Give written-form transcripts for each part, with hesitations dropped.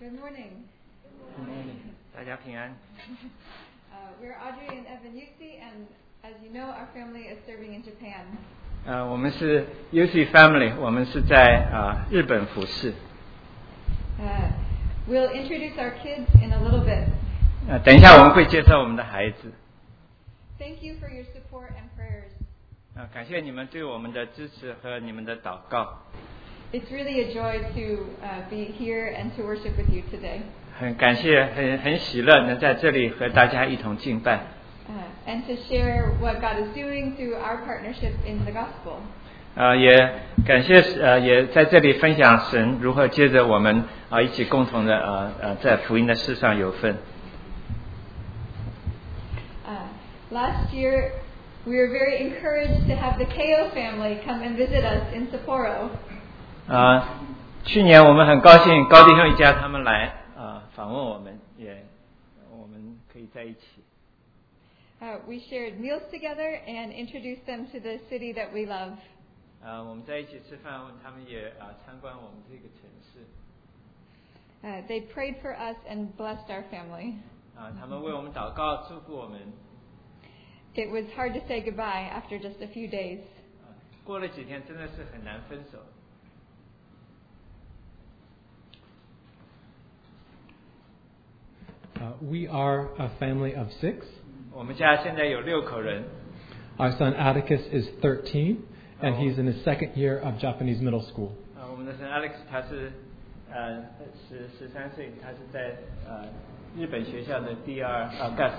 Good morning. Good morning. 大家平安。 We're Audrey and Evan Yusi, and as you know, our family is serving in Japan. 我们是 Yusi Family， 我们是在日本服侍。 We'll introduce our kids in a little bit. 等一下我们会介绍我们的孩子。 Thank you for your support and prayers. 感谢你们对我们的支持和你们的祷告。 It's really a joy to be here and to worship with you today. 很感谢，很喜乐能在这里和大家一同敬拜。 And to share what God is doing through our partnership in the gospel. 也感谢也在这里分享神如何接着我们一起共同的在福音的事上有份。 Last year, we were very encouraged to have the Keio family come and visit us in Sapporo. 去年我们很高兴高弟兄一家他们来访问我们，我们可以在一起。 We shared meals together and introduced them to the city that we love. 我们在一起吃饭，他们也参观我们这个城市。 They prayed for us and blessed our family. 他们为我们祷告，祝福我们。 It was hard to say goodbye after just a few days. 过了几天，真的是很难分手。 We are a family of 6. 我们家现在有6口人。 Our son Atticus is 13, and he's in his second year of Japanese middle school. 我们的son Alex 他是13岁，他是在日本学校的第2 Gus。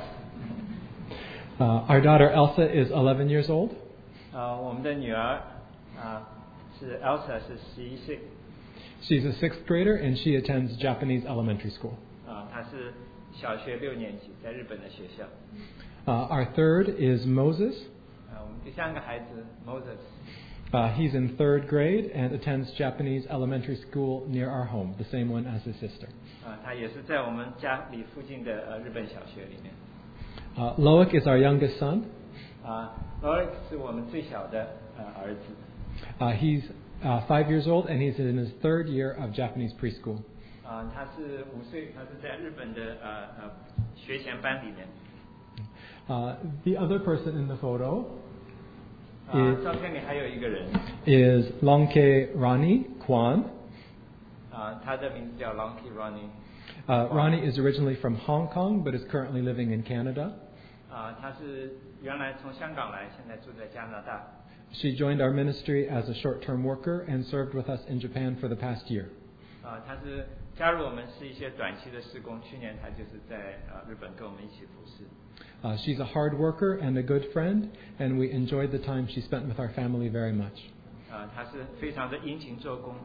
Our daughter Elsa is 11 years old. 我们的女儿是 Elsa 是11岁。 She's a 6th grader, and she attends Japanese elementary school. 她是小学6年级，在日本的学校。 Our third is Moses. 我们第3个孩子 Moses。 He's in 3rd grade and attends Japanese elementary school near our home, the same one as his sister. 他也是在我们家里附近的日本小学里面。 Loic is our youngest son. Loic 是我们最小的儿子。 He's 5 years old, and he's in his 3rd year of Japanese preschool. 他是5岁，他是在日本的学前班里面。 The other person in the photo 照片里还有一个人 is Longke Rani Kwan. 他的名字叫 Longke Rani. Rani is originally from Hong Kong, but is currently living in Canada. 他是原来从香港来，现在住在加拿大。 She joined our ministry as a short-term worker and served with us in Japan for the past year. 他是加入我们是一些短期的事工，去年他就是在日本跟我们一起服侍。 She's a hard worker and a good friend, and we enjoyed the time she spent with our family very much. 他是非常的殷勤做工。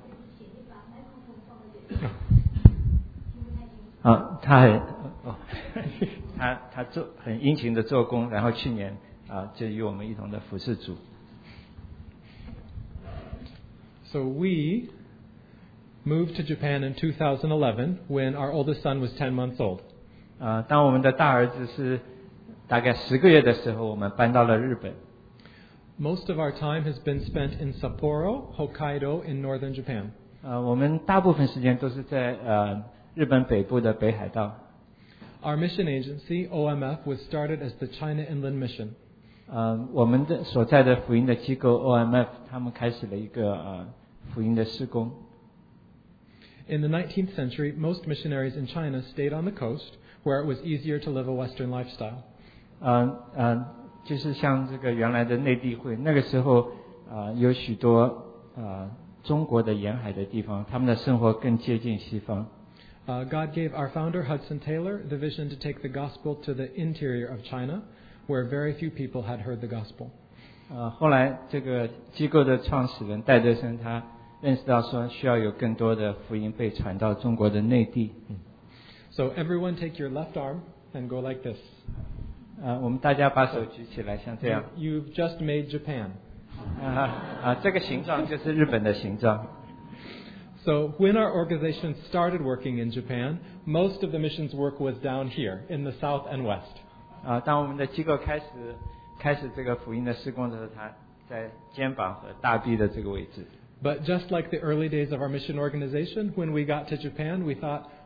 他很殷勤的做工，然后去年就与我们一同的服侍主。 So we moved to Japan in 2011 when our oldest son was 10 months old. 当我们的大儿子是大概10个月的时候，我们搬到了日本。 Most of our time has been spent in Sapporo, Hokkaido, in northern Japan. 我们大部分时间都是在日本北部的北海道。 Our mission agency, OMF, was started as the China Inland Mission. 我们的所在的福音的机构 OMF， 他们开始了一个福音的事工。 In the 19th century, most missionaries in China stayed on the coast, where it was easier to live a Western lifestyle. 就是像这个原来的内地会，那个时候有许多中国的沿海的地方，他们的生活更接近西方。 God gave our founder, Hudson Taylor, the vision to take the gospel to the interior of China, where very few people had heard the gospel. 后来这个机构的创始人戴德生，他认识到说需要有更多的福音被传到中国的内地。 So everyone take your left arm and go like this. 我们大家把手举起来，像这样。 You've just made Japan. 这个形状就是日本的形状。 So when our organization started working in Japan, most of the missions work was down here in the south and west. 当我们的机构开始这个福音的事工的时候，它在肩膀和大臂的这个位置。 But just like the early days of our mission organization, when we got to Japan, we thought,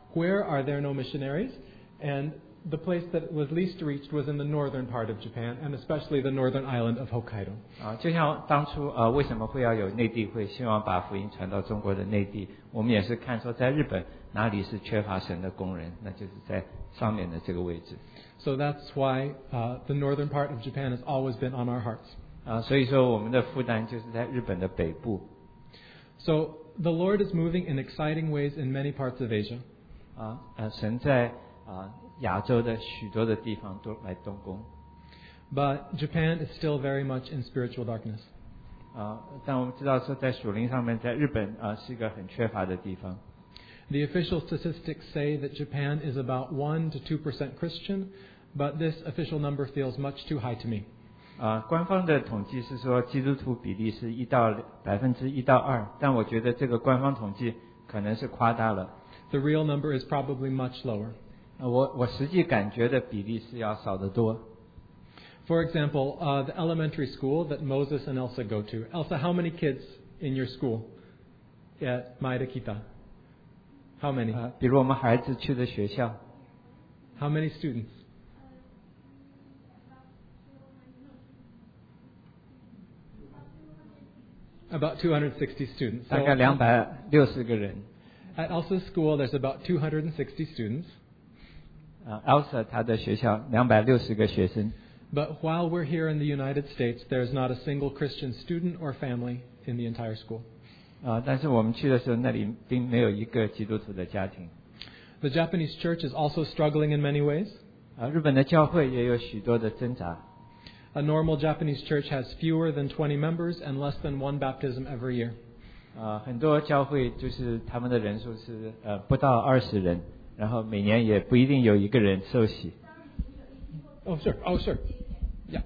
where are there no missionaries? And the place that was least reached was in the northern part of Japan, and especially the northern island of Hokkaido. 就像当初为什么会要有内地会，希望把福音传到中国的内地，我们也是看说在日本哪里是缺乏神的工人，那就是在上面的这个位置。 So that's why the northern part of Japan has always been on our hearts. 所以说我们的负担就是在日本的北部。 So the Lord is moving in exciting ways in many parts of Asia. 神在亚洲的许多的地方都来动工。 But Japan is still very much in spiritual darkness. 但我们知道说在属灵上面，在日本是一个很缺乏的地方。 The official statistics say that Japan is about 1 to 2% Christian, but this official number feels much too high to me. 官方的统计是说基督徒比例是1% 到2%，但我觉得这个官方统计可能是夸大了。 The real number is probably much lower. 我实际感觉的比例是要少得多。 For example, the elementary school that Moses and Elsa go to. Elsa, how many kids in your school at Maeda Kita? How many? 比如我们孩子去的学校。 How many students? About 260 students. 大概260个人。 At Elsa's school, there's about 260 students. Elsa 她的学校260个学生。 But while we're here in the United States, there's not a single Christian student or family in the entire school. 但是我们去的时候，那里并没有一个基督徒的家庭。 The Japanese church is also struggling in many ways. 日本的教会也有许多的挣扎。 A normal Japanese church has fewer than 20 members and less than one baptism every year. 很多教会就是他们的人数是不到20人，然后每年也不一定有一个人受洗。 Oh, sure. Yeah.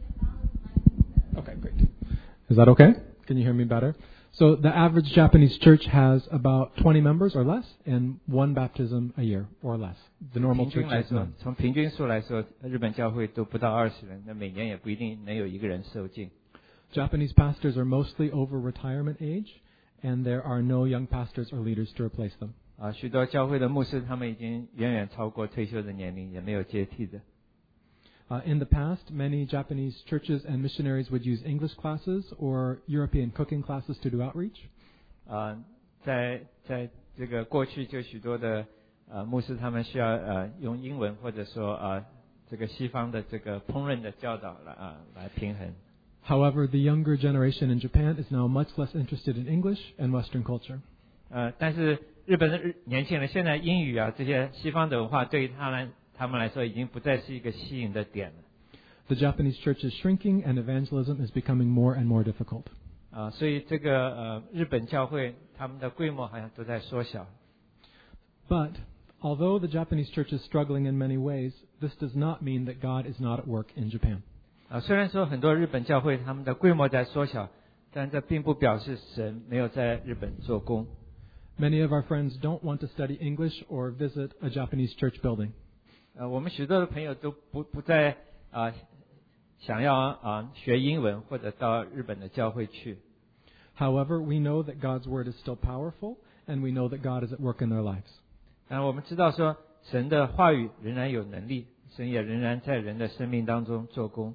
Okay, great. Is that okay? Can you hear me better? So the average Japanese church has about 20 members or less and one baptism a year or less. The normal church has none. 从平均数来说，日本教会都不到20人，那每年也不一定能有一个人受浸。 Japanese pastors are mostly over retirement age, and there are no young pastors or leaders to replace them. 许多教会的牧师他们已经远远超过退休的年龄，也没有接替的。 In the past, many Japanese churches and missionaries would use English classes or European cooking classes to do outreach. 在这个过去就许多的牧师他们需要用英文或者说这个西方的这个烹饪的教导来平衡。 However, the younger generation in Japan is now much less interested in English and Western culture. 但是日本的年轻人现在英语这些西方的文化对于他们来说已经不再是一个吸引的点了。 The Japanese church is shrinking and evangelism is becoming more and more difficult. 所以这个日本教会他们的规模好像都在缩小。 But although the Japanese church is struggling in many ways, this does not mean that God is not at work in Japan. 虽然说很多日本教会他们的规模在缩小，但这并不表示神没有在日本做工。 Many of our friends don't want to study English or visit a Japanese church building. 我们许多的朋友都不再想要学英文或者到日本的教会去。 However, we know that God's word is still powerful, and we know that God is at work in their lives. 但我们知道说神的话语仍然有能力，神也仍然在人的生命当中做工。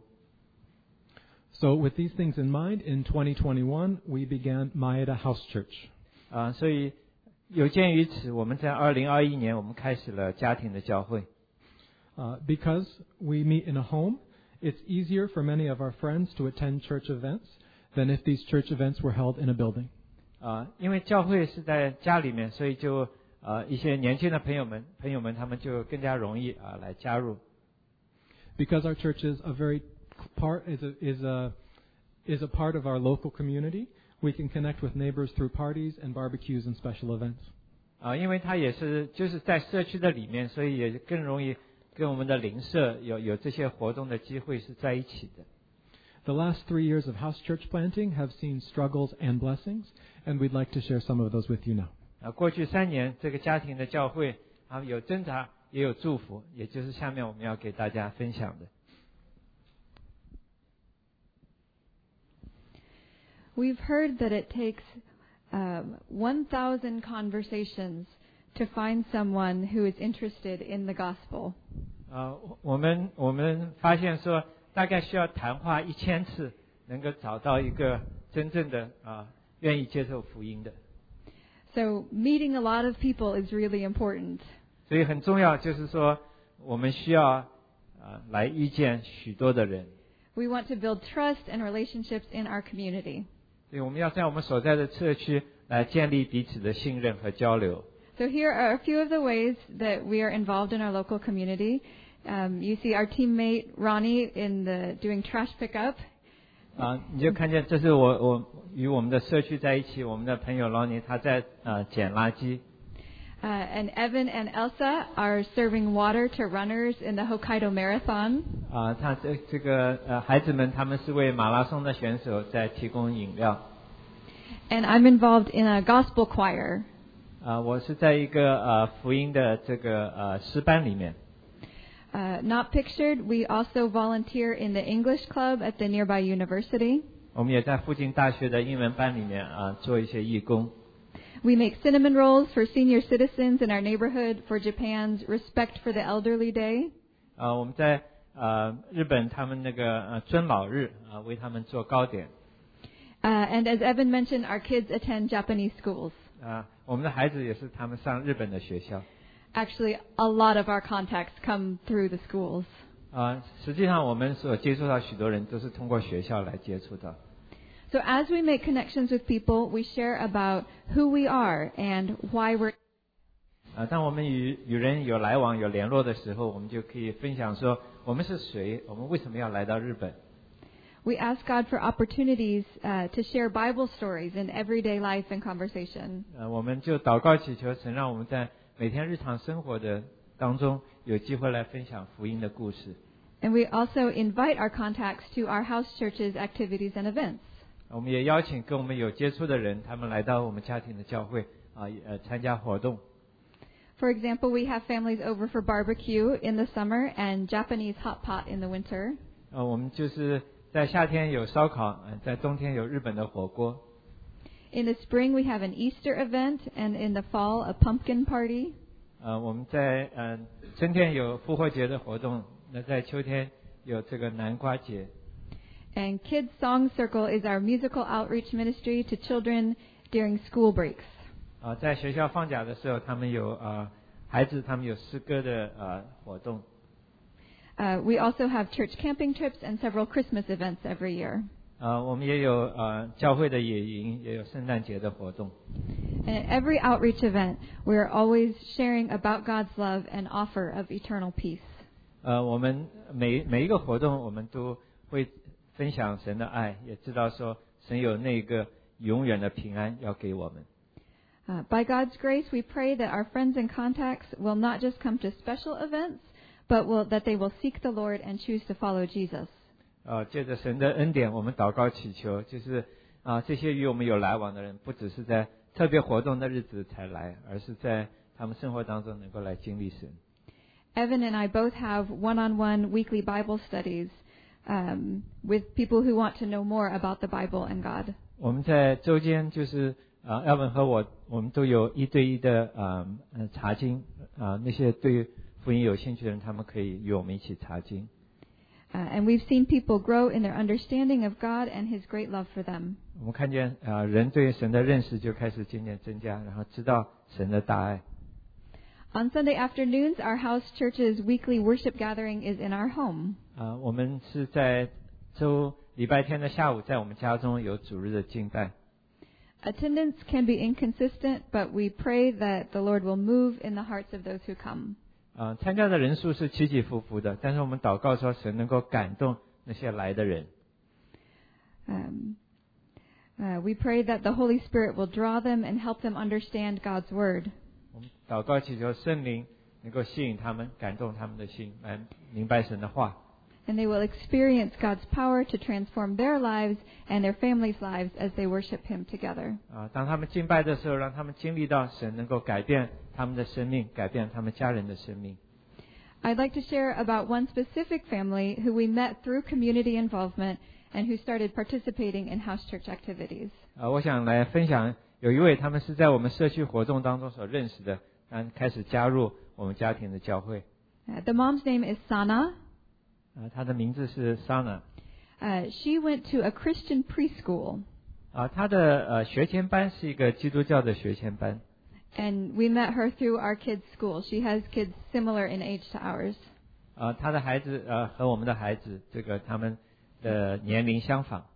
So with these things in mind, in 2021, we began Maeda House Church. 所以有鉴于此，我们在2021年我们开始了家庭的教会。 Because we meet in a home, it's easier for many of our friends to attend church events than if these church events were held in a building. 因为教会是在家里面，所以就一些年轻的朋友们他们就更加容易来加入。 Because our church is a part of our local community, we can connect with neighbors through parties and barbecues and special events. 因为它也是就是在社区的里面，所以也更容易跟我们的邻舍有这些活动的机会是在一起的。 The last 3 years of house church planting have seen struggles and blessings, and we'd like to share some of those with you now. 过去3年，这个家庭的教会有挣扎，也有祝福，也就是下面我们要给大家分享的。 We've heard that it takes 1,000 conversations to find someone who is interested in the gospel. 我们发现说，大概需要谈话1000次，能够找到一个真正的愿意接受福音的。 So meeting a lot of people is really important. 所以很重要，就是说我们需要来遇见许多的人。 We want to build trust and relationships in our community. 所以我们要在我们所在的社区来建立彼此的信任和交流。 So here are a few of the ways that we are involved in our local community. You see our teammate Ronnie doing trash pickup. 你就看见这是我与我们的社区在一起，我们的朋友 Ronnie 他在捡垃圾。 And Evan and Elsa are serving water to runners in the Hokkaido Marathon. 他这个孩子们他们是为马拉松的选手在提供饮料。 And I'm involved in a gospel choir. 我是在一个福音的这个诗班里面。 Not pictured, we also volunteer in the English club at the nearby university. 我们也在附近大学的英文班里面做一些义工。 We make cinnamon rolls for senior citizens in our neighborhood for Japan's Respect for the Elderly Day. 我们在日本他们那个尊老日为他们做糕点。 And as Evan mentioned, our kids attend Japanese schools. 我们的孩子也是他们上日本的学校。 Actually, a lot of our contacts come through the schools. 实际上我们所接触到许多人都是通过学校来接触到。 So as we make connections with people, we share about who we are and why we're. 当我们与人有来往有联络的时候，我们就可以分享说我们是谁，我们为什么要来到日本。 We ask God for opportunities to share Bible stories in everyday life and conversation. 我们就祷告祈求神，让我们在每天日常生活的当中有机会来分享福音的故事。 And we also invite our contacts to our house churches, activities, and events. 我们也邀请跟我们有接触的人，他们来到我们家庭的教会参加活动。 For example, we have families over for barbecue in the summer and Japanese hot pot in the winter. 我们就是在夏天有烧烤，在冬天有日本的火锅。 In the spring, we have an Easter event, and in the fall, a pumpkin party. 我们在春天有复活节的活动，那在秋天有这个南瓜节。 And Kids Song Circle is our musical outreach ministry to children during school breaks. 在学校放假的时候，他们有孩子他们有诗歌的活动。 We also have church camping trips and several Christmas events every year. 我们也有教会的野营，也有圣诞节的活动。 And at every outreach event, we are always sharing about God's love and offer of eternal peace. 我们每一个活动，我们都会分享神的爱，也知道说神有那个永远的平安要给我们。 By God's grace, we pray that our friends and contacts will not just come to special events, but that they will seek the Lord and choose to follow Jesus. 借着神的恩典，我们祷告祈求，就是这些与我们有来往的人，不只是在特别活动的日子才来，而是在他们生活当中能够来经历神。 Evan and I both have one-on-one weekly Bible studies with people who want to know more about the Bible and God. 我们在周间就是Evan 和我们都有1对1的查经那些对福音有兴趣的人，他们可以与我们一起查经。 And we've seen people grow in their understanding of God and His great love for them. 我们看见人对神的认识就开始渐渐增加，然后知道神的大爱。 On Sunday afternoons, our house church's weekly worship gathering is in our home. 我们是在礼拜天的下午，在我们家中有主日的敬拜。 Attendance can be inconsistent, but we pray that the Lord will move in the hearts of those who come. 参加的人数是起起伏伏的，但是我们祷告说神能够感动那些来的人。 We pray that the Holy Spirit will draw them and help them understand God's Word. 我们祷告祈求圣灵能够吸引他们，感动他们的心，来明白神的话。 And they will experience God's power to transform their lives and their families' lives as they worship Him together. 当他们敬拜的时候，让他们经历到神能够改变他们的生命，改变他们家人的生命。 I'd like to share about one specific family who we met through community involvement and who started participating in house church activities. 我想来分享有一位他们是在我们社区活动当中所认识的， 开始加入我们家庭的教会。 The mom's name is Sana. 她的名字是 Sana。 She went to a Christian preschool. 她的学前班是一个基督教的学前班。 And we met her through our kids' school. She has kids similar in age to ours. 她的孩子和我们的孩子，他们的年龄相仿。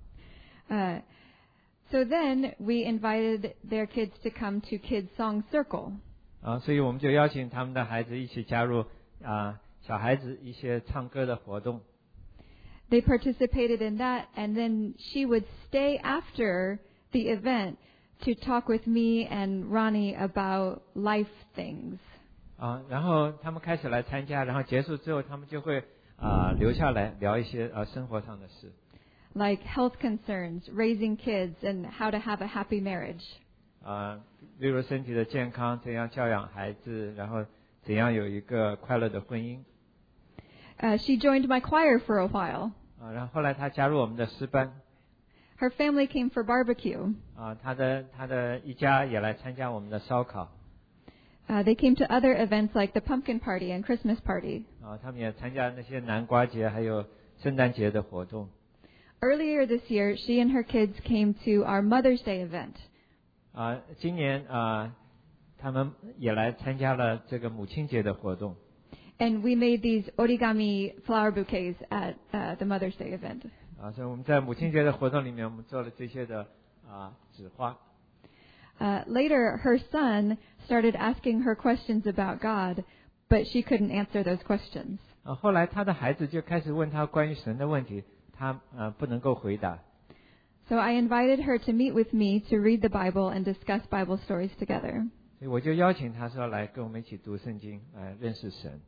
So then we invited their kids to come to Kids Song Circle. 所以我们就邀请他们的孩子一起加入小孩子一些唱歌的活动。 They participated in that, and then she would stay after the event to talk with me and Ronnie about life things. 然后他们开始来参加，然后结束之后，他们就会留下来聊一些生活上的事。 Like health concerns, raising kids, and how to have a happy marriage. 例如身体的健康，怎样教养孩子，然后怎样有一个快乐的婚姻。 She joined my choir for a while. 然后后来她加入我们的诗班。 Her family came for barbecue. 她的一家也来参加我们的烧烤。 They came to other events like the pumpkin party and Christmas party. 他们也参加那些南瓜节还有圣诞节的活动。 Earlier this year, she and her kids came to our Mother's Day event. 今年他们也来参加了这个母亲节的活动。 And we made these origami flower bouquets at the Mother's Day event. 所以我们在母亲节的活动里面，我们做了这些的纸花。 Later, her son started asking her questions about God, but she couldn't answer those questions. 后来他的孩子就开始问他关于神的问题，他不能够回答。 So I invited her to meet with me to read the Bible and discuss Bible stories together. 所以我就邀请他说来跟我们一起读圣经，来认识神。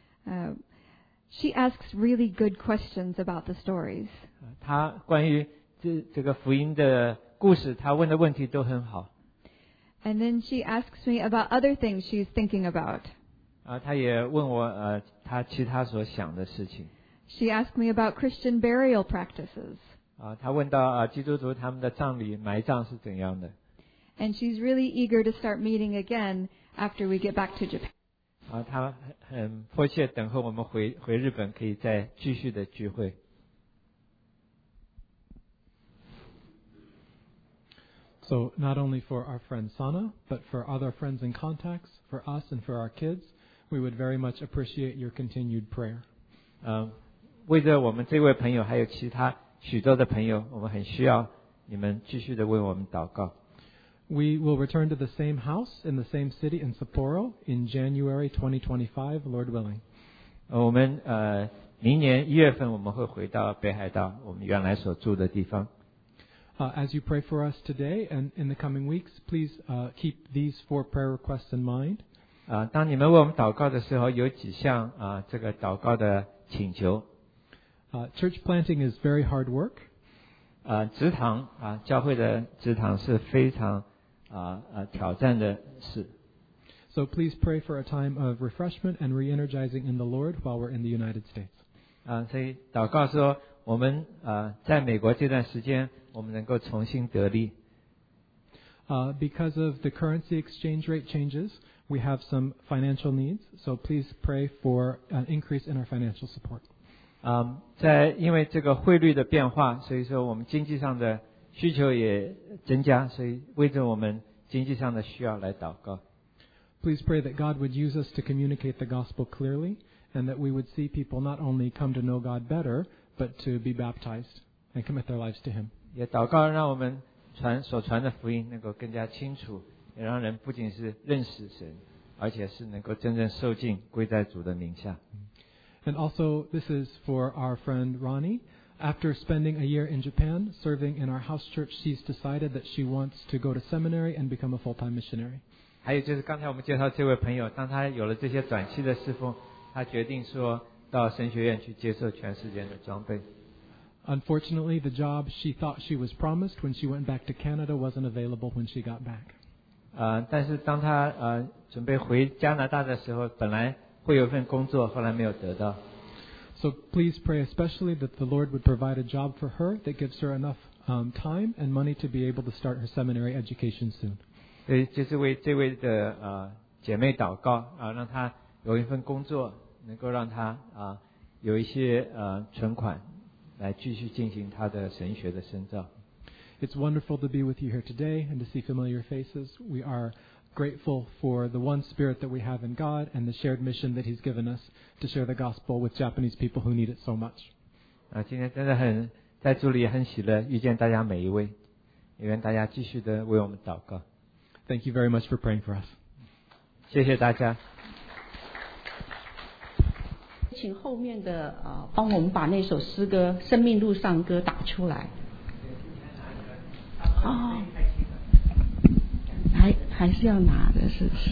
She asks really good questions about the stories. 他关于这个福音的故事，他问的问题都很好。 And then she asks me about other things she's thinking about. 他也问我他其他所想的事情。 She asked me about Christian burial practices. 他问到基督徒他们的葬礼埋葬是怎样的。 And she's really eager to start meeting again after we get back to Japan. 他很迫切等候我们回日本，可以再继续的聚会。 So not only for our friend Sana, but for other friends and contacts, for us and for our kids, we would very much appreciate your continued prayer. 为着我们这位朋友，还有其他许多的朋友，我们很需要你们继续的为我们祷告。 We will return to the same house in the same city in Sapporo in January 2025, Lord willing. 我们明年1月份我们会回到北海道，我们原来所住的地方。 As you pray for us today and in the coming weeks, please keep these 4 prayer requests in mind. 当你们为我们祷告的时候，有几项这个祷告的请求。 Church planting is very hard work. 植堂教会的植堂是非常挑战的事。 So please pray for a time of refreshment and re-energizing in the Lord while we're in the United States. 所以祷告说，我们在美国这段时间，我们能够重新得力。 Because of the currency exchange rate changes, we have some financial needs. So please pray for an increase in our financial support. 因为这个汇率的变化，所以说我们经济上的需求也增加，所以为着我们经济上的需要来祷告。 Please pray that God would use us to communicate the gospel clearly, and that we would see people not only come to know God better, but to be baptized and commit their lives to Him. 也祷告让我们所传的福音能够更加清楚，也让人不仅是认识神，而且是能够真正受尽归在主的名下。 And also, this is for our friend Ronnie. After spending a year in Japan serving in our house church, she's decided that she wants to go to seminary and become a full-time missionary. 还有就是刚才我们介绍这位朋友，当他有了这些短期的侍奉，他决定说到神学院去接受全世界的装备。 Unfortunately, the job she thought she was promised when she went back to Canada wasn't available when she got back. 但是当他准备回加拿大的时候，本来会有一份工作，后来没有得到。 So please pray especially that the Lord would provide a job for her that gives her enough time and money to be able to start her seminary education soon. 所以就是为这位的姐妹祷告让她有一份工作，能够让她有一些存款来继续进行她的神学的深造。 It's wonderful to be with you here today and to see familiar faces. We are grateful for the one spirit that we have in God and the shared mission that He's given us to share the gospel with Japanese people who need it so much. 今天真的在主里很喜乐，遇见大家每一位，也愿大家继续的为我们祷告。 Thank you very much for praying for us. 谢谢大家。 请后面的帮我们把那首诗歌《生命路上歌》打出来。还是要拿的，是不是？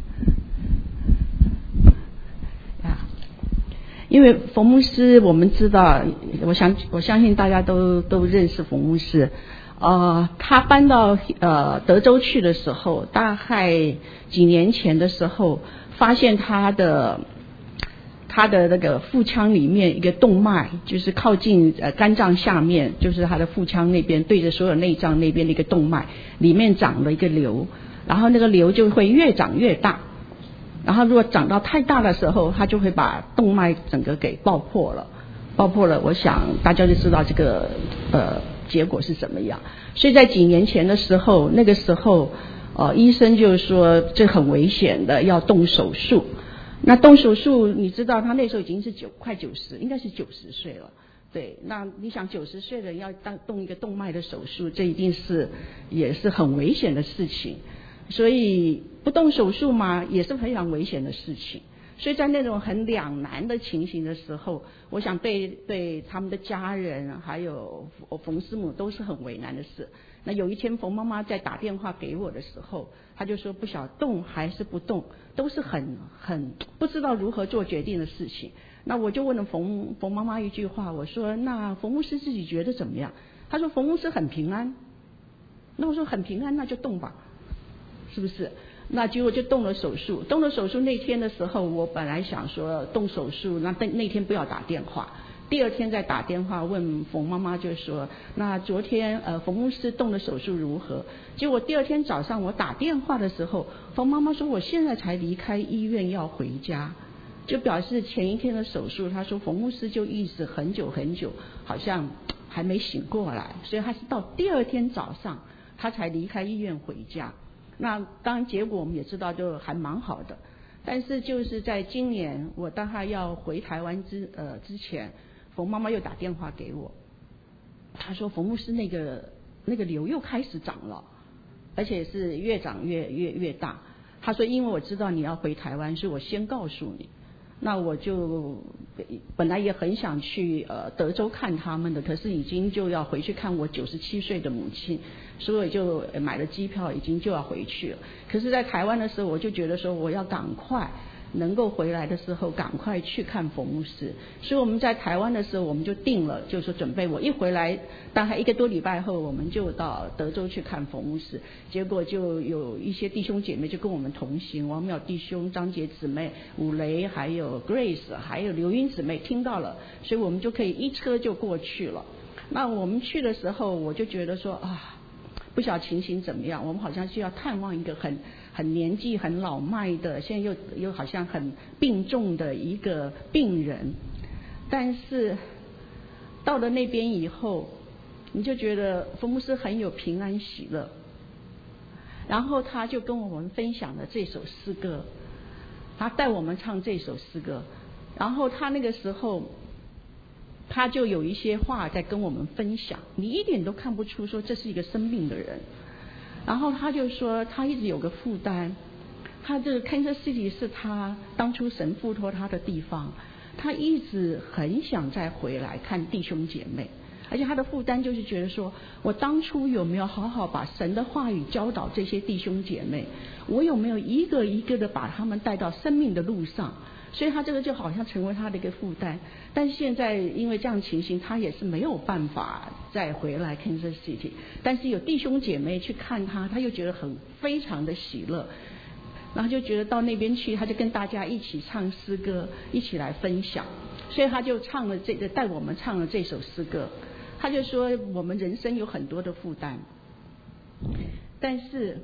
因为冯牧师，我们知道，我相信大家都认识冯牧师。他搬到德州去的时候，大概几年前的时候，发现他的那个腹腔里面一个动脉，就是靠近肝脏下面，就是他的腹腔那边对着所有内脏那边的一个动脉里面长了一个瘤，然后那个瘤就会越长越大，然后如果长到太大的时候，它就会把动脉整个给爆破了，我想大家就知道这个结果是怎么样。所以在几年前的时候，那个时候医生就说这很危险的，要动手术。那动手术，你知道他那时候已经是快90，应该是90岁了。对，那你想90岁的人要动一个动脉的手术，这一定也是很危险的事情。所以不动手术嘛，也是非常危险的事情。所以在那种很两难的情形的时候，我想对他们的家人还有冯师母都是很为难的事。那有一天冯妈妈在打电话给我的时候，她就说不晓得动还是不动，都是很不知道如何做决定的事情。那我就问了冯妈妈一句话，我说那冯牧师自己觉得怎么样？她说冯牧师很平安。那我说很平安，那就动吧，是不是？那结果就动了手术。动了手术那天的时候，我本来想说动手术，那天不要打电话，第二天再打电话问冯妈妈，就说那昨天冯牧师动了手术如何？结果第二天早上我打电话的时候，冯妈妈说我现在才离开医院要回家，就表示前一天的手术，她说冯牧师就一直很久好像还没醒过来，所以他是到第二天早上他才离开医院回家。那当然结果我们也知道就还蛮好的，但是就是在今年我当他要回台湾之前，冯妈妈又打电话给我，她说冯牧师那个瘤又开始长了，而且是越长越大。她说因为我知道你要回台湾，所以我先告诉你。那我就本来也很想去德州看他们的，可是已经就要回去看我97岁的母亲，所以就买了机票，已经就要回去了。可是在台湾的时候，我就觉得说我要赶快能够回来的时候赶快去看冯牧师，所以我们在台湾的时候我们就定了，就是说准备我一回来大概1个多礼拜后，我们就到德州去看冯牧师。结果就有一些弟兄姐妹就跟我们同行，王淼弟兄、张杰姊妹、武雷还有 Grace 还有刘英姊妹听到了，所以我们就可以一车就过去了。那我们去的时候我就觉得说不晓得情形怎么样，我们好像需要探望一个很年纪很老迈的，现在又好像很病重的一个病人。但是到了那边以后，你就觉得冯牧师很有平安喜乐，然后他就跟我们分享了这首诗歌，他带我们唱这首诗歌，然后他那个时候他就有一些话在跟我们分享，你一点都看不出说这是一个生病的人。然后他就说他一直有个负担，他这个 Kansas City 是他当初神付托他的地方，他一直很想再回来看弟兄姐妹，而且他的负担就是觉得说我当初有没有好好把神的话语教导这些弟兄姐妹，我有没有一个一个的把他们带到生命的路上，所以他这个就好像成为他的一个负担。但是现在因为这样情形，他也是没有办法再回来 Kansas City， 但是有弟兄姐妹去看他，他又觉得非常的喜乐，然后就觉得到那边去，他就跟大家一起唱诗歌，一起来分享，所以他就带我们唱了这首诗歌。他就说我们人生有很多的负担，但是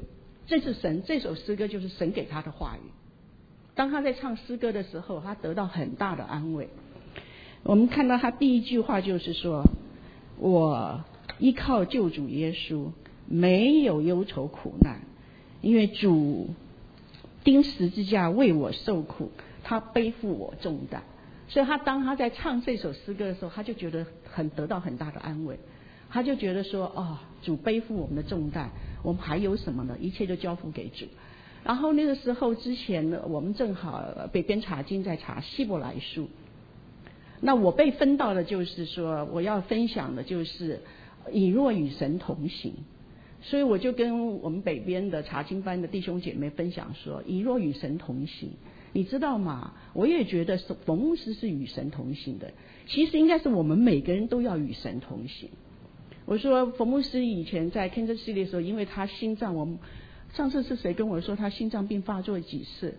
这是神，这首诗歌就是神给他的话语。当他在唱诗歌的时候，他得到很大的安慰。我们看到他第一句话就是说，我依靠救主耶稣，没有忧愁苦难，因为主钉十字架为我受苦，他背负我重担。所以当他在唱这首诗歌的时候，他就觉得得到很大的安慰。他就觉得说，主背负我们的重担，我们还有什么呢？一切都交付给主。然后那个时候之前呢，我们正好北边查经在查希伯来书，那我被分到的就是说，我要分享的就是以若与神同行。所以我就跟我们北边的查经班的弟兄姐妹分享说，以若与神同行，你知道吗？我也觉得冯牧师是与神同行的，其实应该是我们每个人都要与神同行。我说冯牧师以前在 Kansas City 的时候，因为他心脏，我们上次是谁跟我说他心脏病发作几次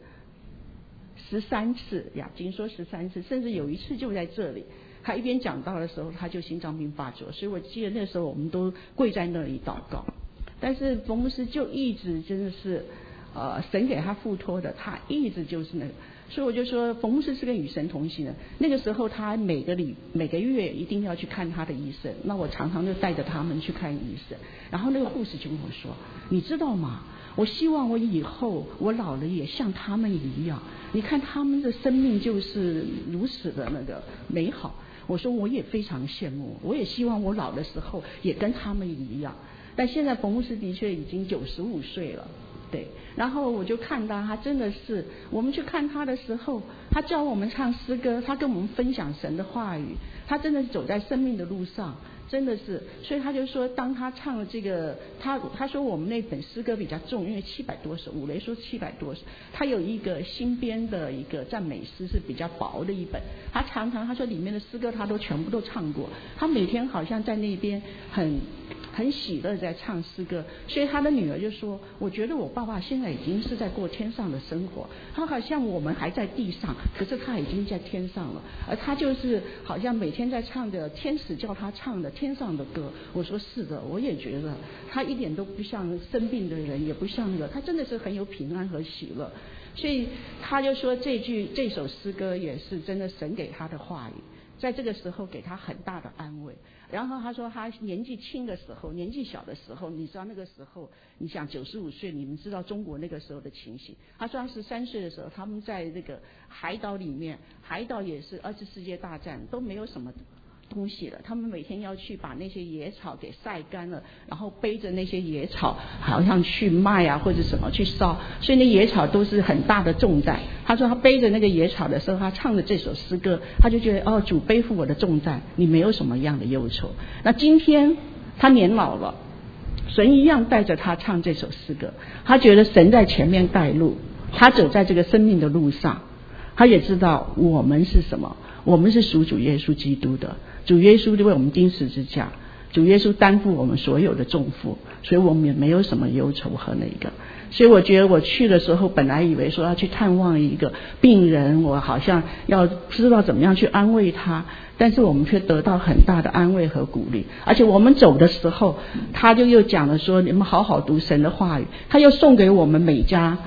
？13次，雅金说13次，甚至有一次就在这里，他一边讲道的时候他就心脏病发作，所以我记得那时候我们都跪在那里祷告。但是冯牧师就一直真的是神给他付托的，他一直就是那个。所以我就说冯牧师是跟与神同行的。那个时候他每个月一定要去看他的医生，那我常常就带着他们去看医生。然后那个护士就跟我说，你知道吗，我希望我以后我老了也像他们一样，你看他们的生命就是如此的那个美好。我说我也非常羡慕，我也希望我老的时候也跟他们一样。但现在冯牧师的确已经95岁了，对。然后我就看到他真的是，我们去看他的时候，他教我们唱诗歌，他跟我们分享神的话语，他真的是走在生命的路上，真的是。所以他就说，当他唱了这个，他说我们那本诗歌比较重，因为700多首，五雷说700多首，他有一个新编的一个赞美诗是比较薄的一本，他说里面的诗歌他都全部都唱过，他每天好像在那边很喜乐在唱诗歌。所以他的女儿就说，我觉得我爸爸现在已经是在过天上的生活，他好像我们还在地上，可是他已经在天上了，而他就是好像每天在唱着天使叫他唱的天上的歌。我说是的，我也觉得他一点都不像生病的人，也不像那个，他真的是很有平安和喜乐。所以他就说这首诗歌也是真的神给他的话语，在这个时候给他很大的安慰。然后他说他年纪轻的时候，年纪小的时候，你知道那个时候，你想95岁，你们知道中国那个时候的情形。他说他13岁的时候，他们在那个海岛里面，海岛也是2次世界大战都没有什么东西了，他们每天要去把那些野草给晒干了，然后背着那些野草好像去卖啊或者什么去烧，所以那野草都是很大的重担。他说他背着那个野草的时候，他唱的这首诗歌，他就觉得主背负我的重担，你没有什么样的忧愁。那今天他年老了，神一样带着他唱这首诗歌，他觉得神在前面带路，他走在这个生命的路上，他也知道我们是什么，我们是属主耶稣基督的，主耶稣就为我们钉十字架，主耶稣担负我们所有的重负，所以我们也没有什么忧愁和那个。所以我觉得我去的时候，本来以为说要去探望一个病人，我好像要知道怎么样去安慰他，但是我们却得到很大的安慰和鼓励。而且我们走的时候，他就又讲了说，你们好好读神的话语，他又送给我们每家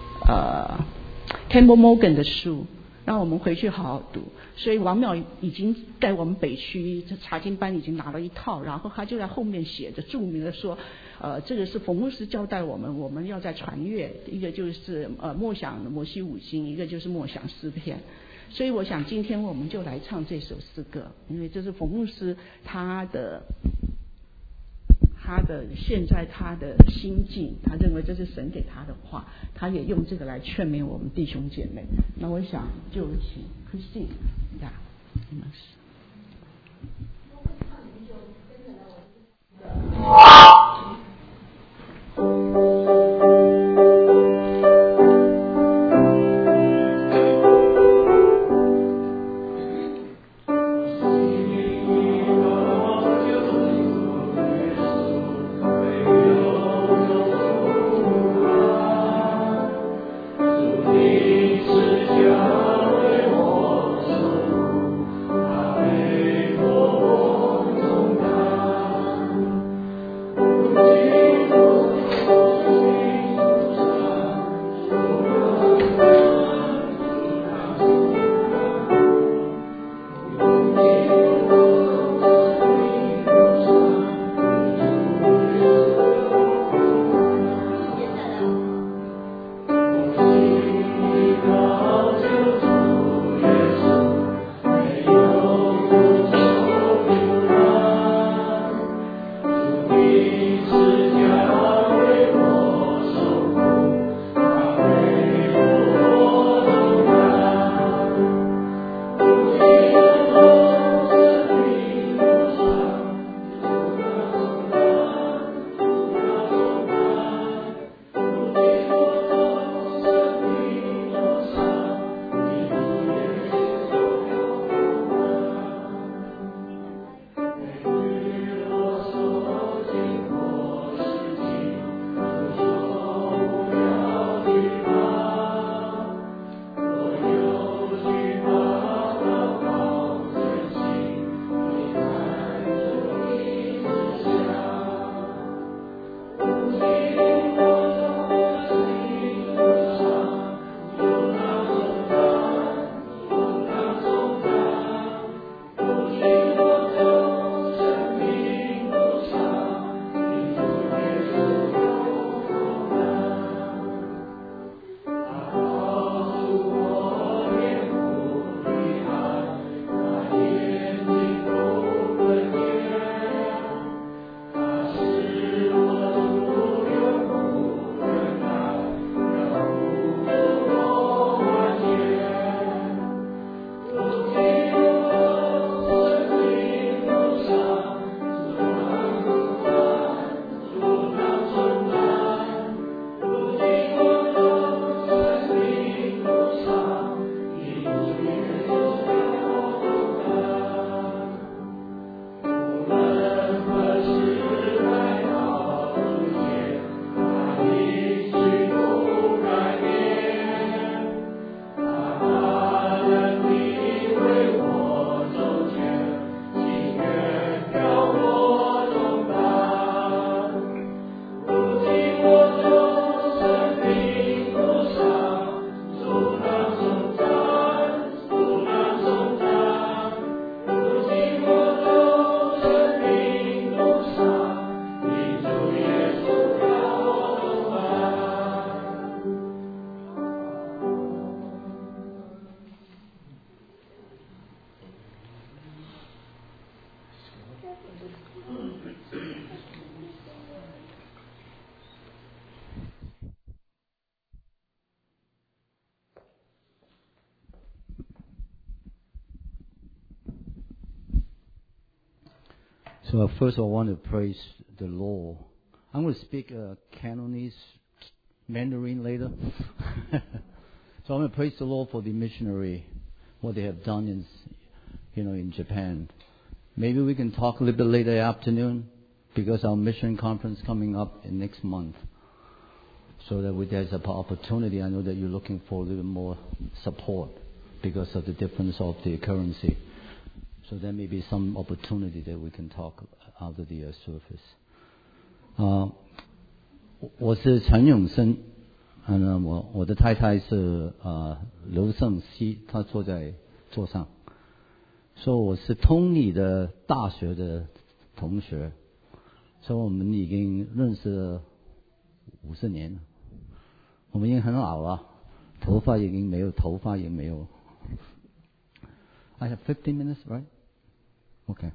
Campbell Morgan 的书，让我们回去好好读。所以王淼已经在我们北区查经班已经拿了一套，然后他就在后面写着注明了说，这个是冯牧师交代我们要在传阅，一个就是默想摩西五经，一个就是默想诗篇。所以我想今天我们就来唱这首诗歌，因为这是冯牧师他的现在他的心境，他认为这是神给他的话，他也用这个来劝勉我们弟兄姐妹。那我想就请 Christine 呀，你们是。 是教会我手，他为我 So first I want to praise the Lord. I'm going to speak Cantonese, Mandarin later. So I'm going to praise the Lord for the missionary, what they have done in Japan. Maybe we can talk a little bit later afternoon because our mission conference coming up in next month. So that there's an opportunity. I know that you're looking for a little more support because of the difference of the currency. So there may be some opportunity that we can talk after the service. 我是陈永生，我的太太是刘胜熙，她坐上。所以我是通理的大学的同学，所以我们已经认识了50年了。我们已经很老了，头发已经没有。I have 15 minutes, right? Okay.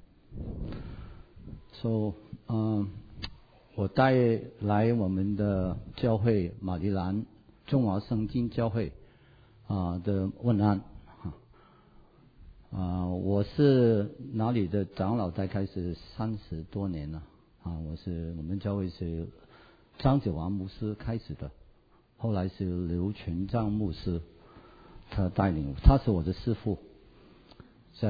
So, 我带来我们的教会马里兰中华圣经教会的问安。我是那里的长老，大概是30多年了。我们教会是张九王牧师开始的，后来是刘全章牧师他带领，他是我的师父。在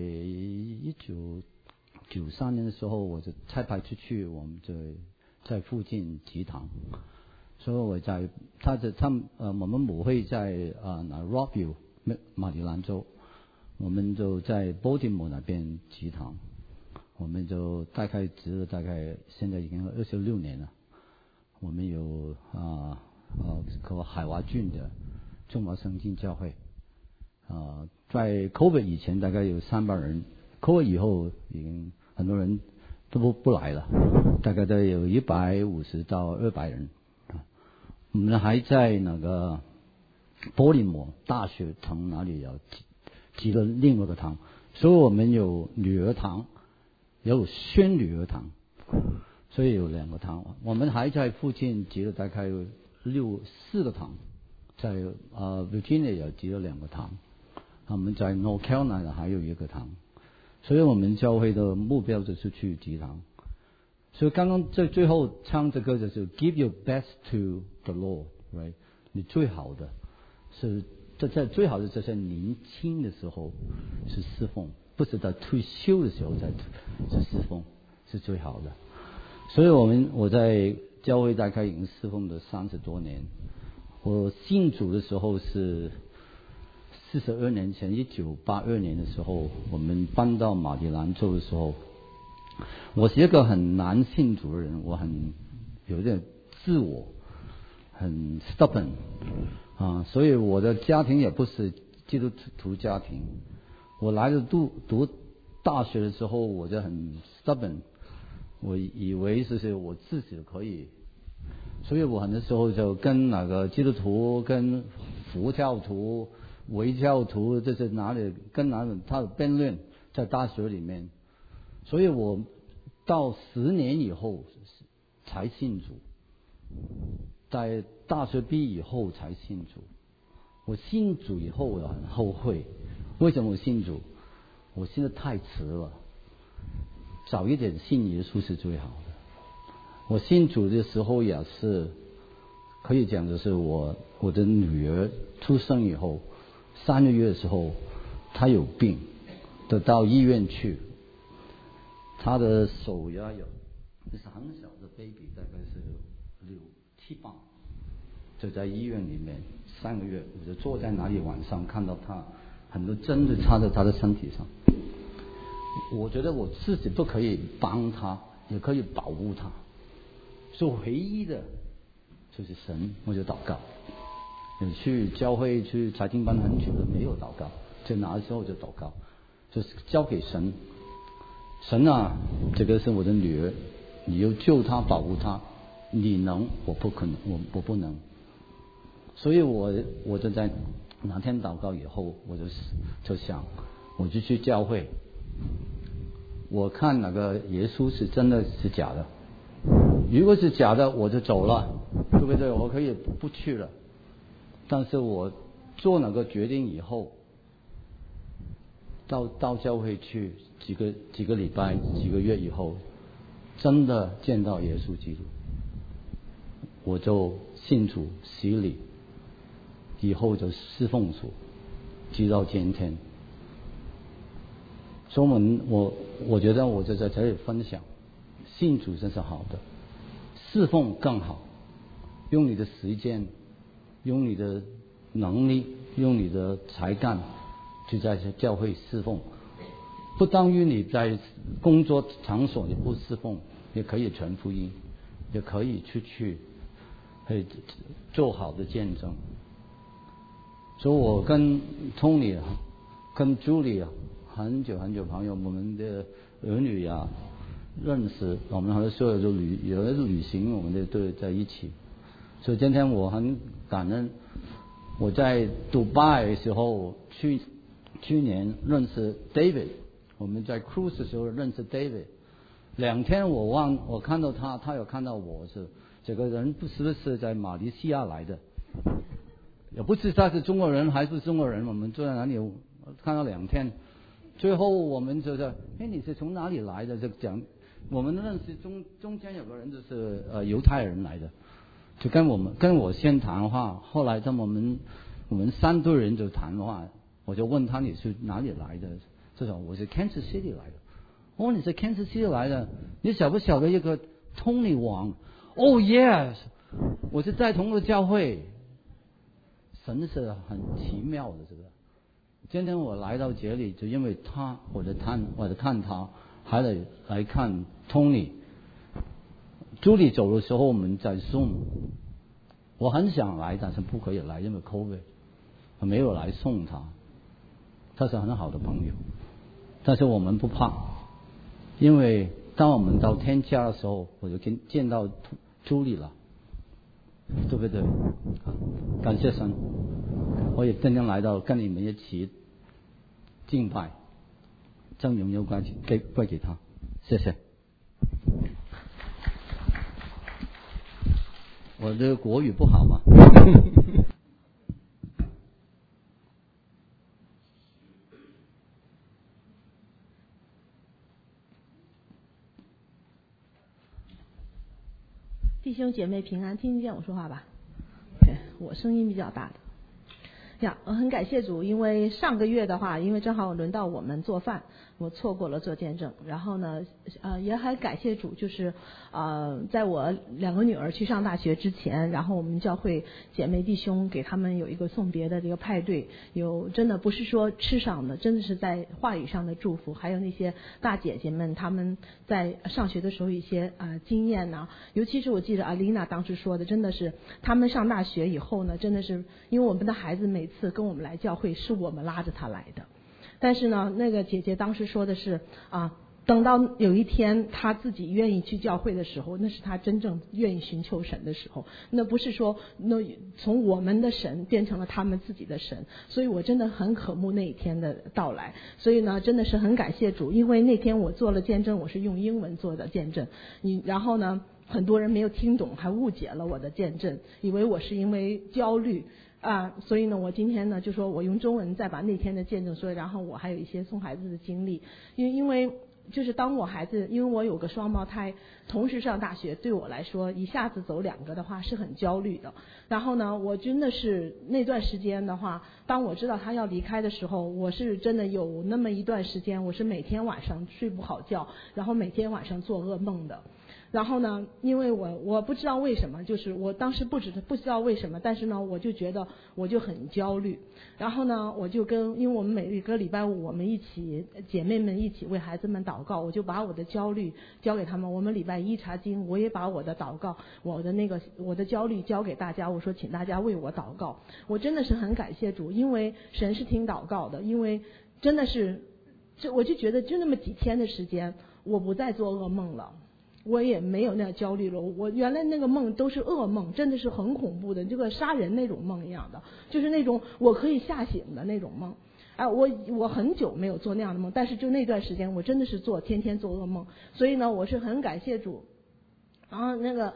1993年的时候，我就差派出去，我们在附近集堂，所以我我们母会在Rockville 马里兰州，我们就在 Baltimore 那边集堂，我们就大概现在已经26年了。我们有海华郡的中华圣经教会，在 COVID 以前大概有300人 ，COVID 以后已经很多人都不来了，大概都有150到200人。我们还在那个波利摩大学城那里有集了另外一个堂，所以我们有女儿堂，也有宣女儿堂，所以有2个堂。我们还在附近集了大概有4个堂，在Virginia 也集了2个堂，我们在 North Carolina 还有1个堂，所以我们教会的目标就是去集堂。所以刚刚在最后唱这歌就是 Give your best to the Lord, right？ 你最好的是最好的就是年轻的时候是侍奉，不是在退休的时候是侍奉，是最好的。所以我在教会大概已经侍奉了30多年。我信主的时候是42年前，1982年的时候，我们搬到马里兰州的时候，我是一个很难信主的人，我很有点自我，很 stubborn 所以我的家庭也不是基督徒家庭。我来了读大学的时候，我就很 stubborn， 我以为是我自己可以，所以我很多时候就跟那个基督徒、跟佛教徒、维教徒，这是跟他的辩论在大学里面，所以我到10年以后才信主，在大学毕业以后才信主。我信主以后我很后悔，为什么我信主？我信得太迟了，早一点信耶稣是最好的。我信主的时候也是可以讲的是我的女儿出生以后3个月的时候，她有病，就到医院去，她的手也有，就是很小的 baby， 大概是6-7磅，就在医院里面3个月，我就坐在那里，晚上看到她很多针就插在她的身体上。我觉得我自己不可以帮她，也可以保护她，所以唯一的就是神，我就祷告。你去教会去查经班很久都没有祷告，就拿的时候就祷告，就是交给神。神啊，这个是我的女儿，你要救她保护她，你能，我不可能，我不能。所以我就在那天祷告以后，我就想，我就去教会，我看那个耶稣是真的是假的，如果是假的我就走了，对不对？我可以不去了。但是我做那个决定以后， 到教会去几个礼拜几个月以后，真的见到耶稣基督，我就信主洗礼，以后就侍奉主，直到今天。所以我觉得我就在这里分享，信主真是好的，侍奉更好，用你的时间，用你的能力，用你的才干，就在教会侍奉，不等于你在工作场所你不侍奉，也可以传福音，也可以出去做好的见证。所以我跟 Tony 跟 Julie 很久朋友，我们的儿女呀认识，我们好多时候有的旅行，我们都在一起。所以今天我很感恩，我在迪拜的时候，去年认识 David， 我们在 cruise 的时候认识 David， 2天我看到他，他有看到我，是这个人是不是在马来西亚来的，也不知他是中国人还是中国人，我们坐在哪里看到2天，最后我们就说，你是从哪里来的？就讲我们认识中间有个人就是犹太人来的，就跟我先谈话，后来我们3对人就谈话，我就问他你是哪里来的？这种我是 Kansas City 来的。你是 Kansas City 来的？你晓不晓得一个 Tony Wang？ yes， 我是在同个教会。神是很奇妙的，这个。今天我来到这里，就因为他，我在看他，还得来看 Tony。Julie 走的时候，我们在送。我很想来，但是不可以来，因为 COVID， 我没有来送他。他是很好的朋友，但是我们不怕，因为当我们到天家的时候，我就见到 Julie 了，对不对？感谢神，我也今天来到跟你们一起敬拜，将荣耀归给他，谢谢。我的国语不好嘛。 弟兄姐妹平安，听见我说话吧？对，我声音比较大的。我很感谢主，因为上个月的话，因为正好轮到我们做饭，我错过了做见证。然后呢，也很感谢主，就是在我2个女儿去上大学之前，然后我们教会姐妹弟兄给他们有一个送别的这个派对，有真的不是说吃上的，真的是在话语上的祝福，还有那些大姐姐们他们在上学的时候一些经验呐，尤其是我记得阿丽娜当时说的，真的是他们上大学以后呢，真的是因为我们的孩子每次跟我们来教会是我们拉着他来的，但是呢，那个姐姐当时说的是等到有一天他自己愿意去教会的时候，那是他真正愿意寻求神的时候，那不是说那从我们的神变成了他们自己的神，所以我真的很渴慕那一天的到来。所以呢，真的是很感谢主，因为那天我做了见证，我是用英文做的见证，然后呢，很多人没有听懂，还误解了我的见证，以为我是因为焦虑。所以呢，我今天呢就说我用中文再把那天的见证说，然后我还有一些送孩子的经历，因为就是当我孩子，因为我有个双胞胎同时上大学，对我来说一下子走2个的话是很焦虑的。然后呢，我真的是那段时间的话，当我知道他要离开的时候，我是真的有那么一段时间，我是每天晚上睡不好觉，然后每天晚上做噩梦的。然后呢，因为我不知道为什么，就是我当时不知道为什么，但是呢，我就觉得我就很焦虑。然后呢，我就因为我们每个礼拜5我们一起姐妹们一起为孩子们祷告，我就把我的焦虑交给他们。我们礼拜1查经，我也把我的祷告，我的焦虑交给大家，我说请大家为我祷告。我真的是很感谢主，因为神是听祷告的，因为真的是我就觉得就那么几天的时间，我不再做噩梦了。我也没有那样焦虑了，我原来那个梦都是噩梦，真的是很恐怖的，这个杀人那种梦一样的，就是那种我可以吓醒的那种梦。我很久没有做那样的梦，但是就那段时间我真的是天天做噩梦，所以呢，我是很感谢主。然后那个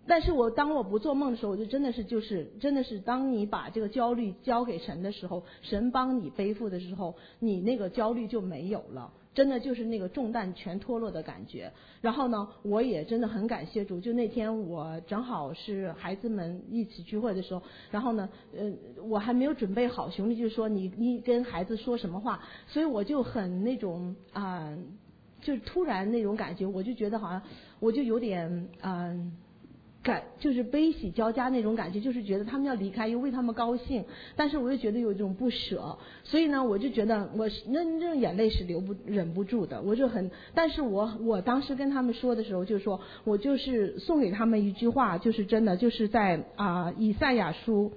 但是当我不做梦的时候，我就真的是当你把这个焦虑交给神的时候，神帮你背负的时候，你那个焦虑就没有了，真的就是那个重担全脱落的感觉。然后呢，我也真的很感谢主，就那天我正好是孩子们一起聚会的时候，然后呢我还没有准备好，兄弟就说你跟孩子说什么话，所以我就很那种就突然那种感觉，我就觉得好像我就有点就是悲喜交加那种感觉，就是觉得他们要离开，又为他们高兴，但是我又觉得有一种不舍，所以呢，我就觉得那种眼泪是忍不住的，但是我当时跟他们说的时候，就说我就是送给他们一句话，就是真的就是在以赛亚书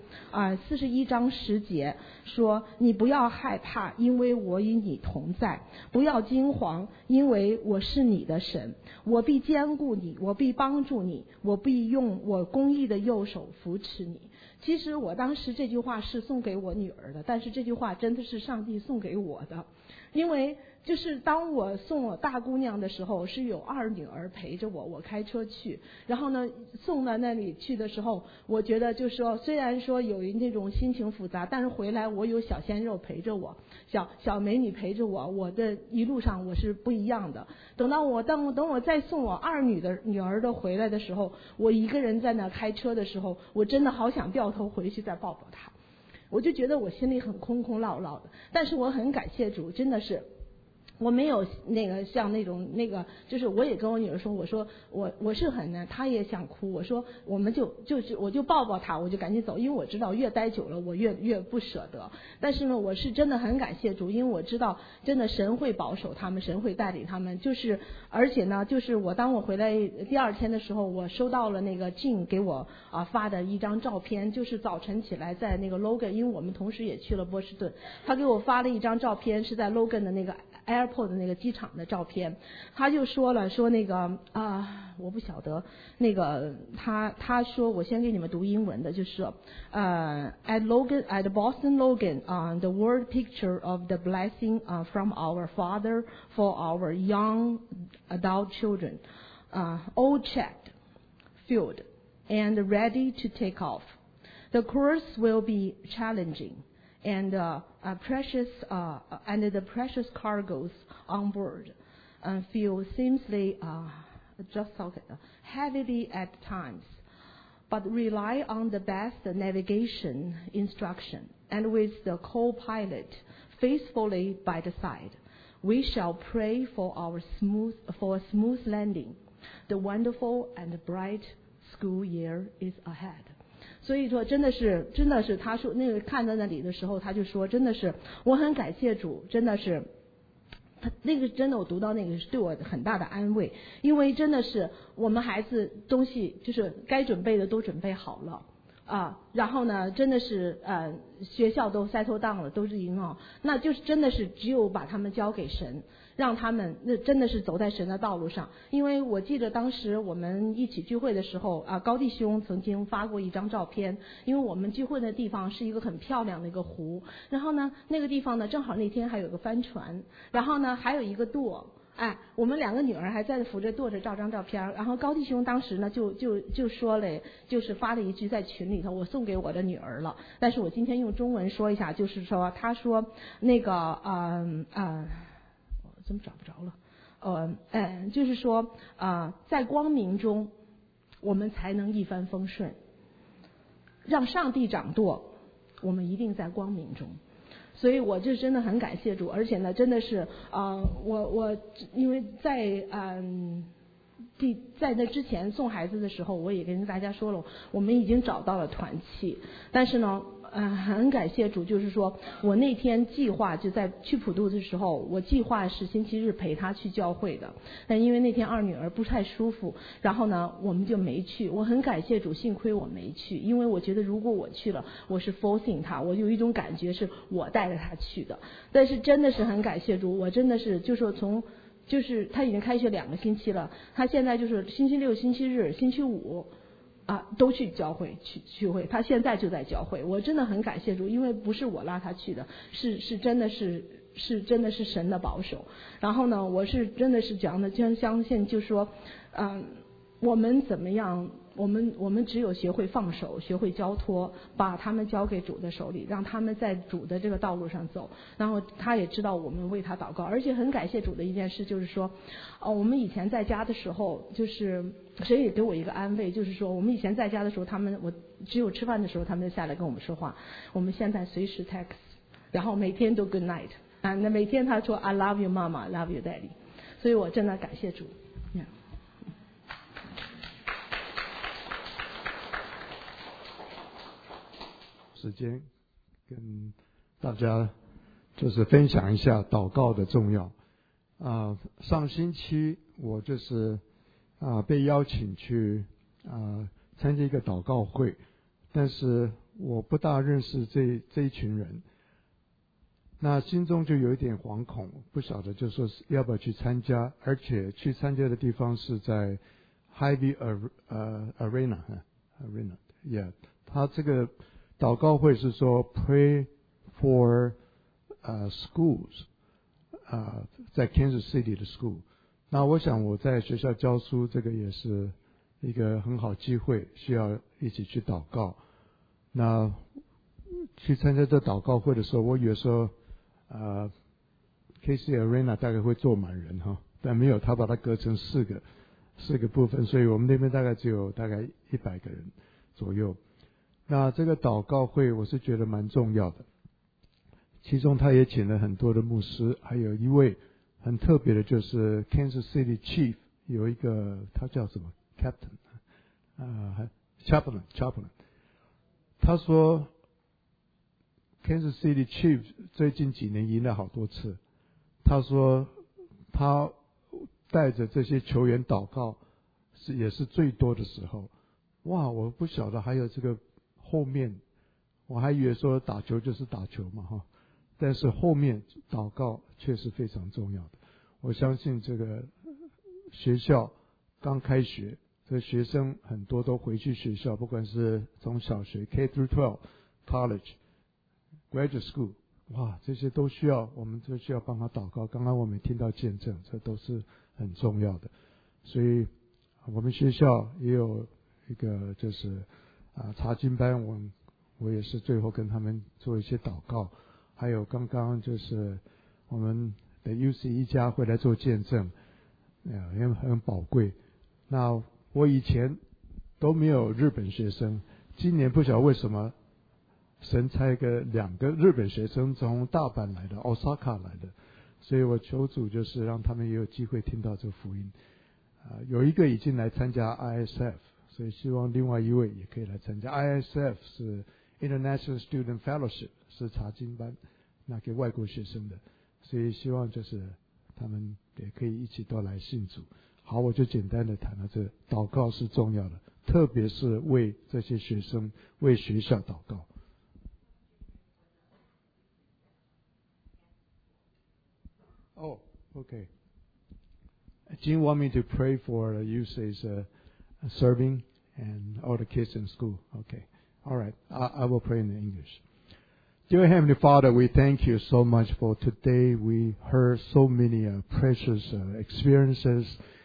41章10节说，你不要害怕，因为我与你同在；不要惊惶，因为我是你的神，我必坚固你，我必帮助你，我必用我公义的右手扶持你。其实我当时这句话是送给我女儿的，但是这句话真的是上帝送给我的，因为就是当我送我大姑娘的时候，是有2女儿陪着我开车去，然后呢送到那里去的时候，我觉得就是说虽然说有那种心情复杂，但是回来我有小鲜肉陪着我，小美女陪着我的一路上我是不一样的。等我再送我2女儿的回来的时候，我一个人在那开车的时候，我真的好想掉头回去再抱抱她，我就觉得我心里很空空落落的。但是我很感谢主，真的是我没有像那种就是我也跟我女儿说，我说我是很难，她也想哭，我说我就抱抱她，我就赶紧走，因为我知道越待久了我越不舍得。但是呢，我是真的很感谢主，因为我知道真的神会保守他们，神会带领他们。而且呢，就是当我回来第2天的时候，我收到了那个 Jin 给我发的一张照片，就是早晨起来在那个 Logan， 因为我们同时也去了波士顿，他给我发了一张照片，是在 Logan 的那个airport 的那个机场的照片。他就说那个我不晓得那个他说我先给你们读英文的，就是at Boston Logan the word picture of the blessing from our Father for our young adult children all checked, filled and ready to take off. The course will be challenging and the precious cargoes on board feel seemingly heavily at times, but rely on the best navigation instruction, and with the co-pilot faithfully by the side, we shall pray for a smooth landing. The wonderful and bright school year is ahead. 所以说真的是他说那个看到那里的时候，他就说真的是我很感谢主，真的是他那个真的我读到那个是对我很大的安慰，因为真的是我们孩子东西就是该准备的都准备好了然后呢真的是学校都settle down了，都是那就是真的是只有把他们交给神，让他们那真的是走在神的道路上。因为我记得当时我们一起聚会的时候高弟兄曾经发过一张照片，因为我们聚会的地方是一个很漂亮的一个湖，然后呢那个地方呢正好那天还有个帆船，然后呢还有一个舵，我们2个女儿还在扶着舵着照张照片，然后高弟兄当时呢就说了，就是发了一句在群里头，我送给我的女儿了，但是我今天用中文说一下，就是说他说那个怎么找不着了？就是说在光明中我们才能一帆风顺，让上帝掌舵，我们一定在光明中。所以我就真的很感谢主，而且呢真的是我因为在那之前送孩子的时候，我也跟大家说了，我们已经找到了团契，但是呢很感谢主，就是说我那天计划就在去普渡的时候，我计划是星期日陪她去教会的，但因为那天2女儿不太舒服，然后呢我们就没去。我很感谢主，幸亏我没去，因为我觉得如果我去了，我是 forcing 她，我有一种感觉是我带着她去的。但是真的是很感谢主，我真的是就是她已经开学2个星期了，她现在就是星期六、星期日、星期五都去教会去聚会，他现在就在教会。我真的很感谢主，因为不是我拉他去的，是真的是神的保守。然后呢，我是真的是讲的，相信就说我们怎么样我们只有学会放手，学会交托，把他们交给主的手里，让他们在主的这个道路上走。然后他也知道我们为他祷告，而且很感谢主的一件事就是说，我们以前在家的时候，就是谁也给我一个安慰，就是说我们以前在家的时候，我只有吃饭的时候他们就下来跟我们说话，我们现在随时 text， 然后每天都 good night， 那每天他说 I love you 妈妈 I love you daddy， 所以我真的感谢主。 时间跟大家就是分享一下祷告的重要。上星期我就是被邀请去参加一个祷告会，但是我不大认识这一群人，那心中就有一点惶恐，不晓得就说是要不要去参加，而且去参加的地方是在 Hy-Vee Arena， yeah， 他这个祷告会是说 Pray for schools， 在 Kansas City 的 school。那我想我在学校教书，这个也是一个很好机会，需要一起去祷告。那去参加这祷告会的时候，我以为说KC Arena 大概会坐满人哈，但没有，他把它隔成四个部分，所以我们那边大概只有大概100个人左右。那这个祷告会我是觉得蛮重要的，其中他也请了很多的牧师，还有一位很特别的，就是 Kansas City Chief， 有一个他叫什么 Chaplain， 他说 Kansas City Chief 最近几年赢了好多次，他说他带着这些球员祷告也是最多的时候。哇，我不晓得还有这个后面，我还以为说打球就是打球嘛哈，但是后面祷告却是非常重要的。我相信这个学校刚开学，这学生很多都回去学校，不管是从小学 K through 12、College、Graduate School， 哇，这些都需要，我们都需要帮他祷告。刚刚我们听到见证，这都是很重要的。所以我们学校也有一个就是查经班，我也是最后跟他们做一些祷告，还有刚刚就是我们的 UC 一家会来做见证，也很宝贵。那我以前都没有日本学生，今年不晓得为什么神差2个日本学生从大阪来的 Osaka 来的，所以我求主就是让他们也有机会听到这个福音。有一个已经来参加 ISF， 所以希望另外一位也可以来参加。 ISF 是 International Student Fellowship， 是查经班，那给外国学生的，所以希望就是他们也可以一起都来信主。好，我就简单的谈到这，祷告是重要的，特别是为这些学生、为学校祷告。Okay. Jim want me to pray for UC's serving and all the kids in school. Okay. All right. I will pray in English. Dear Heavenly Father, we thank you so much for today. We heard so many precious experiences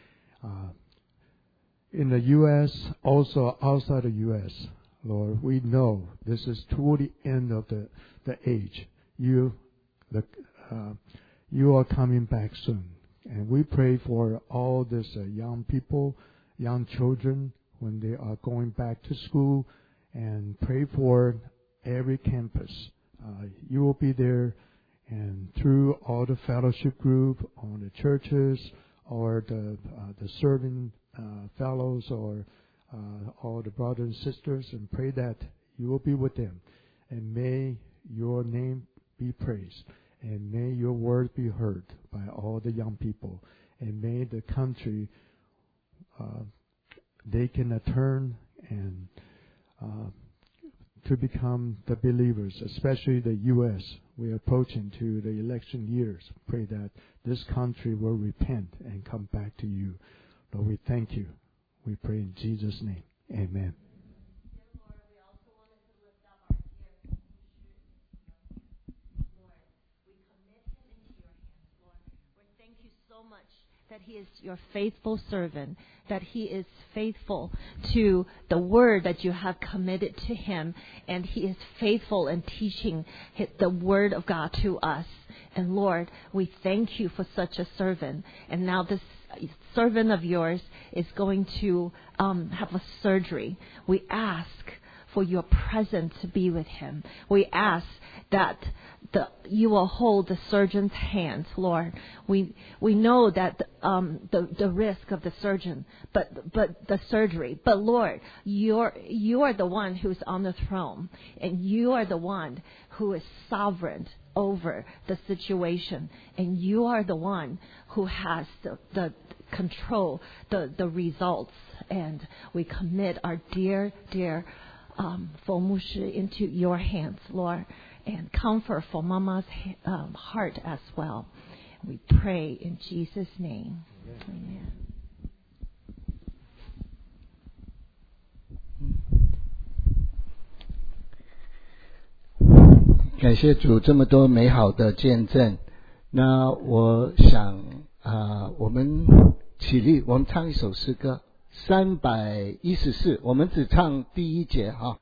in the U.S., also outside the U.S. Lord, we know this is toward the end of the age. You are coming back soon. And we pray for all these young people, young children, when they are going back to school, and pray for every campus. You will be there, and through all the fellowship group, all the churches, or the serving fellows, or all the brothers and sisters, and pray that you will be with them. And may your name be praised. And may your word be heard by all the young people. And may the country, they can turn and to become the believers, especially the U.S. We are approaching to the election years. Pray that this country will repent and come back to you. Lord, we thank you. We pray in Jesus' name. Amen. that he is your faithful servant, that he is faithful to the word that you have committed to him, and he is faithful in teaching the word of God to us. And Lord, we thank you for such a servant. And now this servant of yours is going to have a surgery. We ask for your presence to be with him. We ask that you will hold the surgeon's hands, Lord. We know that the risk of the surgeon, but the surgery. But Lord, you are the one who's on the throne, and you are the one who is sovereign over the situation, and you are the one who has the control, the results. And we commit our dear Fo Mu Shi into your hands, Lord, and comfort for Mama's heart as well. We pray in Jesus' name. Amen. 感谢主这么多美好的见证。那我想我们起立，我们唱一首诗歌314，我们只唱第一节哈。